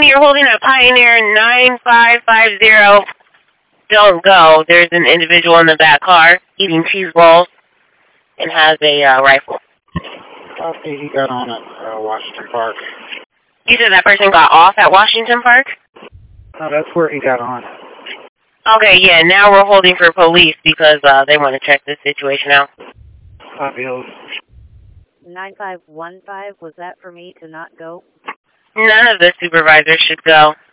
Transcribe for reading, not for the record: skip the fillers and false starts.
you're holding a Pioneer 9550. Don't go. There's an individual in the back car eating cheese balls and has a rifle. Okay, he got on at Washington Park. You said that person got off at Washington Park? No, that's where he got on. Okay, yeah, now we're holding for police because they want to check this situation out. Bill. 9515, was that for me to not go? None of the supervisors should go.